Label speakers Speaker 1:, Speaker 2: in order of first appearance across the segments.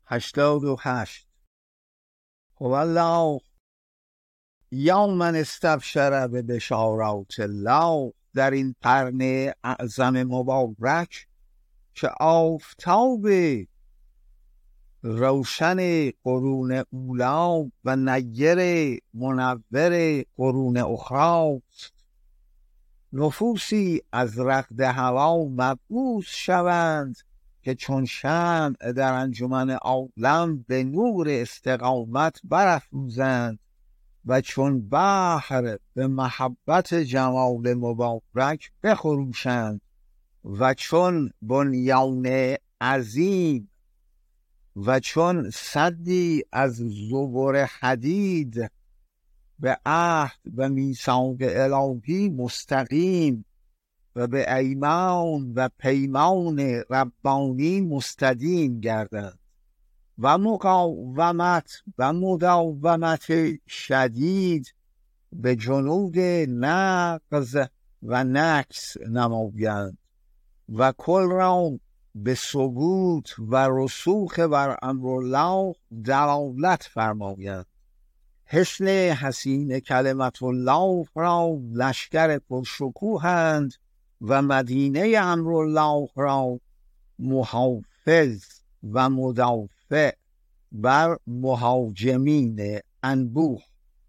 Speaker 1: 88 هو الله یا من استبشر به بشارات الله. در این قرن اعظم مبارک که آفتاب روشن قرون اولی و نیر منور قرون اخری، نفوسی از رغد هوا مبعوث شوند که چون شمع در انجمن عالم به نور استقامت برافروزند و چون بحر به محبت جمال مبارک بخروشند و چون بنیان عظیم و چون سدی از زبر حدید به عهد و میثاق الهی مستقیم و به ایمان و پیمان ربانی مستدیم گردند و مقاومت و مداومت شدید به جنود نقض و نکس نمایند و کل را به ثبوت و رسوخ بر امرالله دلالت فرمایند. حصن حصین کلمت الله را لشکر پرشکوهند و مدینه امرالله را محافظ و مدافع بر مهاجمین انبوه.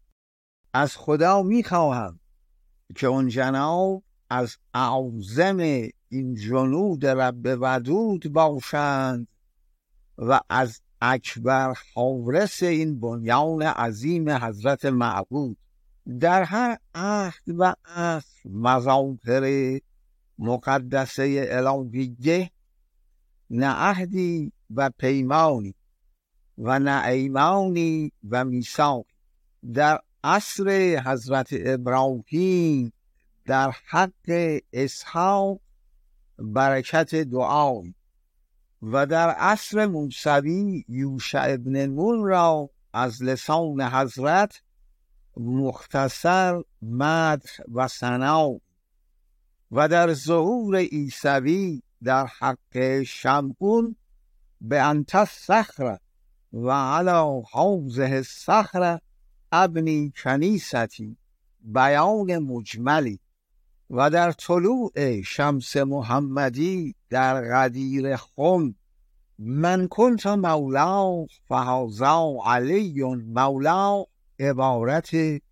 Speaker 1: از خدا میخواهم که اون جناب از اعظم این جنود رب ودود باشند و از اکبر حارس این بنیان عظیم حضرت معبود. در هر عهد و عصر مظاهر مقدسه الهیه نه عهدی و پیمانی و نه ایمانی و میثاقی. در عصر حضرت ابراهیم در حق اسحاق برکت دعای و در عصر موسوی یوشع ابن نون را از لسان حضرت مختصر مدح و ثنا و در ظهور عیسوی در حق شمعون به انت الصخره و علی هذه الصخره ابنی کنیستی بیان مجملی و در طلوع شمس محمدی در غدیر خم من کنت مولا فهذا علی مولا عبارت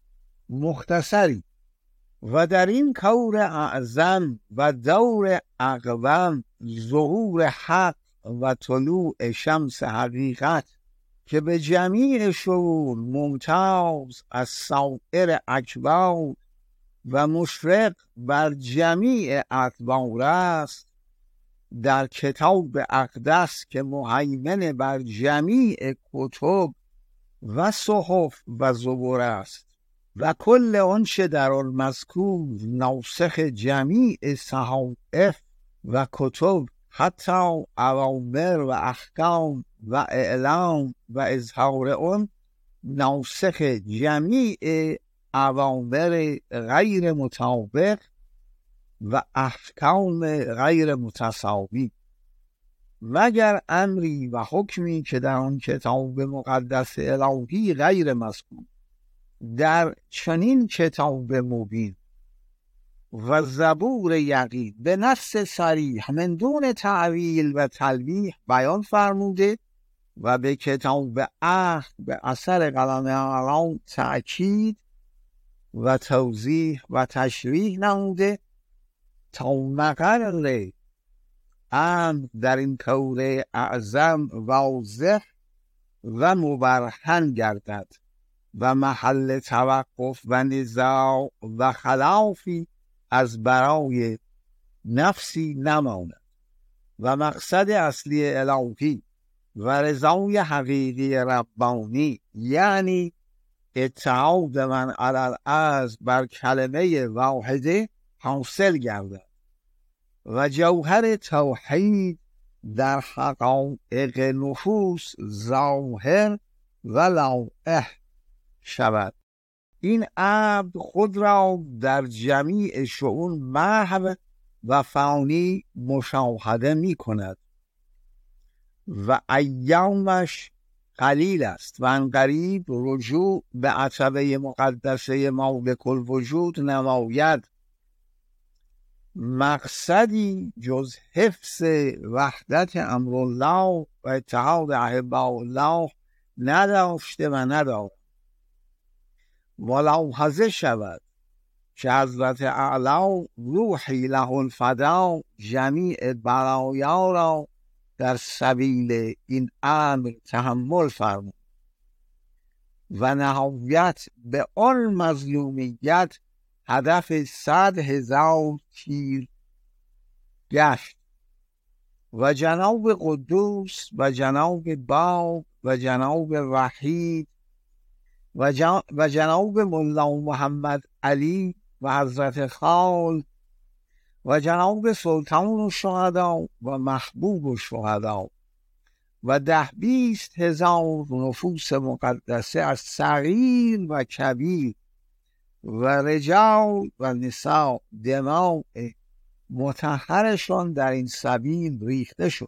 Speaker 1: مختصری و در این کور اعظم و دور اقوم ظهور حق و طلوع شمس حقیقت که به جمیع شعور ممتاز از سایر اکبر و مشرق بر جمیع اطوار است، در کتاب اقدس که مهیمن بر جمیع کتب و صحف و زبور است و کل آنچه در آن مذکور ناسخ جمیع صحائف و کتب حتی اوامر و احکام و اعلام و اظهار آن ناسخ جمیع اوامر غیر مطابق و احکام غیر متساوی، مگر امری و حکمی که در آن کتاب مقدس الهی غیر مذکور در چنین کتاب مبین و زبور یقین به نص صریح من دون تعویل و تلویح بیان فرموده و به کتاب عهد به اثر قلم اعلام تأکید و توضیح و تشریح نموده تا مقر امر در این کور اعظم واضح و مبرهن گردد و محل توقف و نزاع و خلافی از برای نفسی نماند و مقصد اصلی الهی و رضای حقیقی ربانی یعنی اتحاد من علی الارض بر کلمه واحده حاصل گردد و جوهر توحید در حقایق نفوس ظاهر و لائح شود. این عبد خود را در جمیع شؤون محو و فانی مشاهده می کند و ایامش قلیل است و انقریب رجوع به عتبه مقدسه مالک الوجود نماید. مقصدی جز حفظ وحدت امرالله و اتحاد احباء الله نداشته و ندارد. ملاحظه شود که حضرت اعلی روحی له الفدا جمیع بلایا را در سبیل این امر تحمل فرمود و نهایت به آن مظلومیت هدف 100,000 تیر گشت و جناب قدوس و جناب باب و جناب وحید و جناب ملا محمد علی و حضرت خال و جناب سلطان الشهدا و محبوب الشهدا و 10,000-20,000 نفوس مقدسه از صغیر و کبیر و رجال و نساء دماء مطهرشان در این سبیل ریخته شد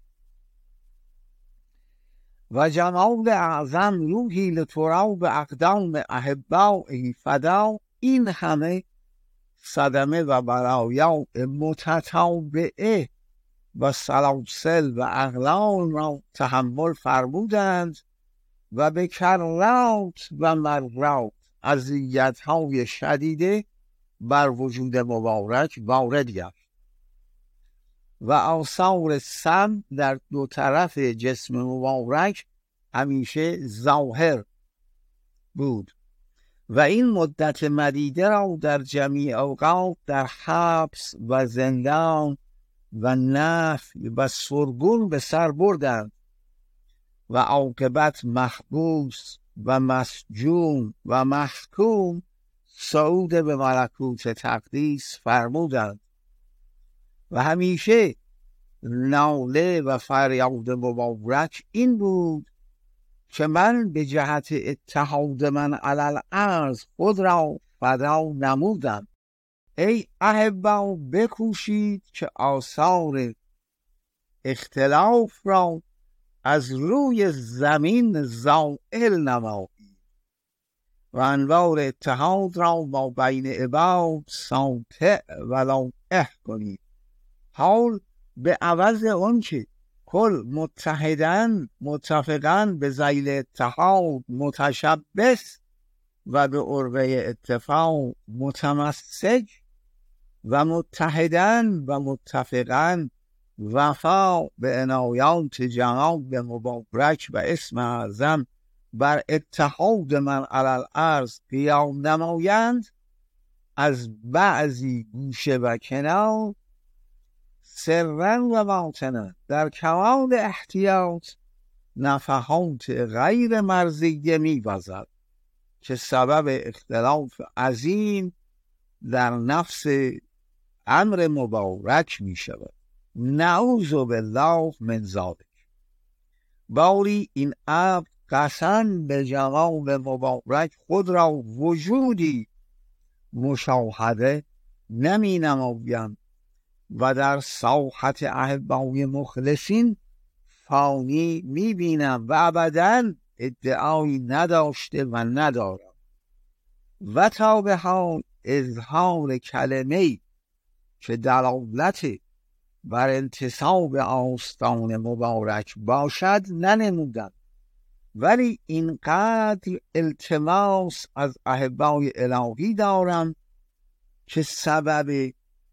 Speaker 1: و جناب اعظم روحی لتراب اقدام احبائه فدا. این همه صدمه و بلایا متتابعه و سلاسل و اغلال را تحمل فرمودند و به کرات و مرات اذیت‌های شدیده بر وجود مبارک وارد گشت و آثار سم در دو طرف جسم مبارک همیشه ظاهر بود و این مدت مدیده را در جمیع اوقات در حبس و زندان و نفی و سرگون به سر بردند و عاقبت محبوس و مسجون و محکوم صعود به ملکوت تقدیس فرمودند و همیشه ناله و فریاد مبارک این بود که من به جهت اتحاد من علی الارض خود را فدا نمودم. ای احبا بکوشید که آثار اختلاف را از روی زمین زائل نمایید و انوار اتحاد را با بین عباد ساطع و لائح کنید. حال به عوض آن که کل متفقاً به ذیل اتحاد متشبث و به عروه اتفاق متمسک و متحداً و متفقاً وفا به عنایات جناب مبارک و اسم اعظم بر اتحاد من علی الارض قیام نمایند، از بعضی گوشه و کنار سرا و باطنا در کمال احتیاط نفحات غیر مرضیه می‌وزد که سبب اختلاف عظیم در نفس امر مبارک می شود. نعوذ بالله من ذلک. باری این عبد قسم به جناب مبارک خود را وجودی مشاهده نمی نمایم و در ساحت احبای مخلصین فانی می بینم و ابداً ادعایی نداشته و ندارم و تا به حال اظهار کلمه‌ای که دلالت بر انتصاب آستان مبارک باشد ننمودم، ولی اینقدر التماس از احبای الهی دارم که سبب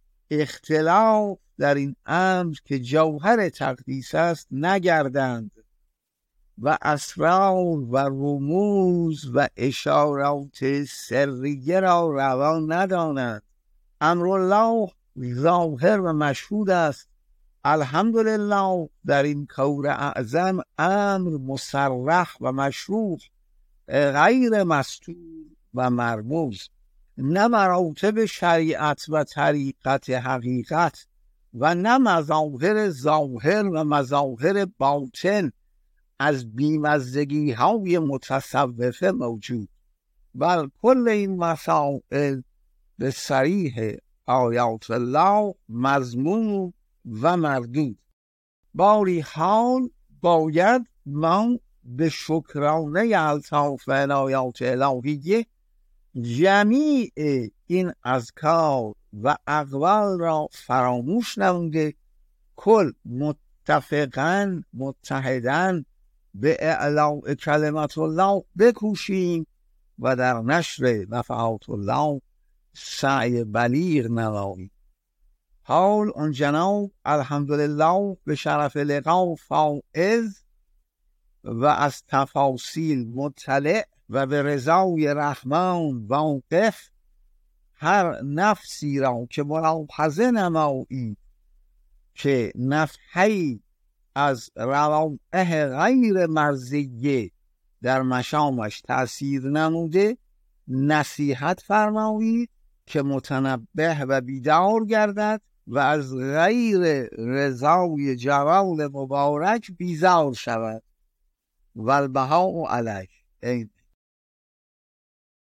Speaker 1: اختلاف در این امر که جوهر تقدیس است نگردند و اسرار و رموز و اشارات سریه را روان ندانند. امرالله ظاهر و مشهود است. الحمدلله در این کور اعظم امر مصرح و مشروع غیر مستور و مرموز، نه مراتب شریعت و طریقت حقیقت و نه مظاهر ظاهر و مظاهر باطن از بیمزدگی های متصوفه موجود، بل کل این مسائل به صریح آیات الله مضمون و مردود. باری حال باید ما به شکرانه الطاف و عنایات الهیه جمیع این اذکار و اقوال را فراموش نموده، کل متفقاً متحداً به اعلاء کلمت الله بکوشیم و در نشر نفحات الله سعی بلیغ نماییم. حال آن جناب الحمدلله به شرف لقا فائز و از تفاصیل مطلع و به رضای رحمان واقف، هر نفسی را که ملاحظه نمایی که نفحی از روائح غیر مرضیه در مشامش تأثیر نموده، نصیحت فرمایید که متنبه و بیدار گردد و از غیر رضای جلال مبارک بیزار شود. والبهاء علیه.